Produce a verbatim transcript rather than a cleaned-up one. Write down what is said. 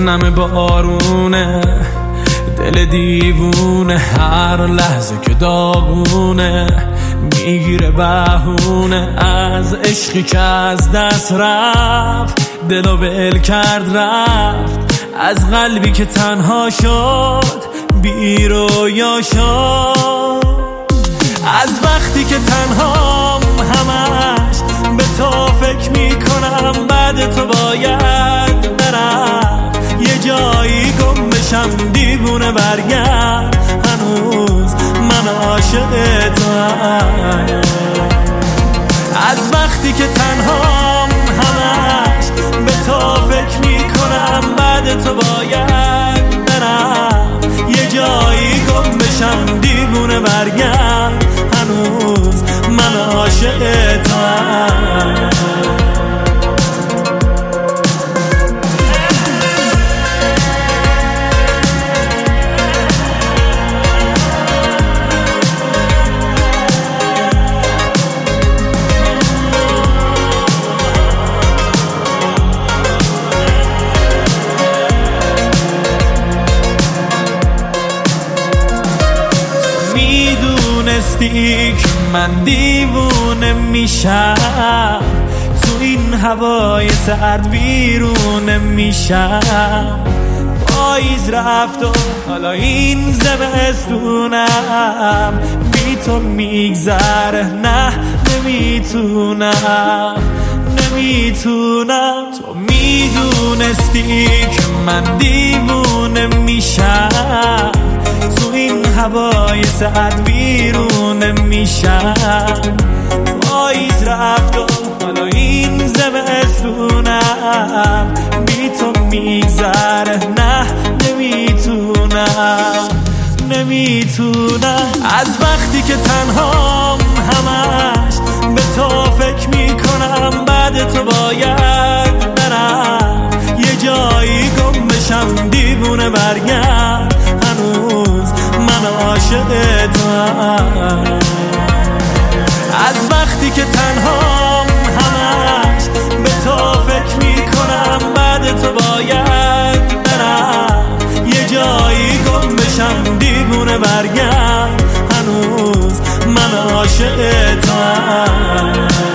نم بارونه، دل دیوونه هر لحظه که داغونه، میگیره بهونه از عشقی که از دست رفت، دلو ول کرد رفت، از قلبی که تنها شد بی رویا شد. از وقتی که تنهام همش به تو فکر میکنم، بعد تو باید برم یه جایی گم بشم، دیوونه برگرد هنوز من عاشق توام. از وقتی که تنهام همش به تو فکر میکنم، بعد تو باید برم یه جایی گم بشم، دیوونه برگرد هنوز من عاشق توام. میدونستی که من دیوونه میشم، تو این هوای سرد ویرونه میشم. پاییز رفت و حالا این زمستونم بی تو میگذره، نه نمیتونم نمیتونم. تو میدونستی که من دیوونه میشم، تو این هوای سرد ویرونه میشم. پاییز رفت و حالا این زمستونم بی تو میگذره، نه نمیتونم نمیتونم. از وقتی که تنهام همش به تو فکر میکنم، بعد تو باید برم یه جایی گم بشم، دیوونه برگرد هنوز من عاشق توام. از وقتی که تنهام همش به تو فکر میکنم، بعد تو باید برم یه جایی گم بشم، دیوونه برگرد هنوز من عاشق توام.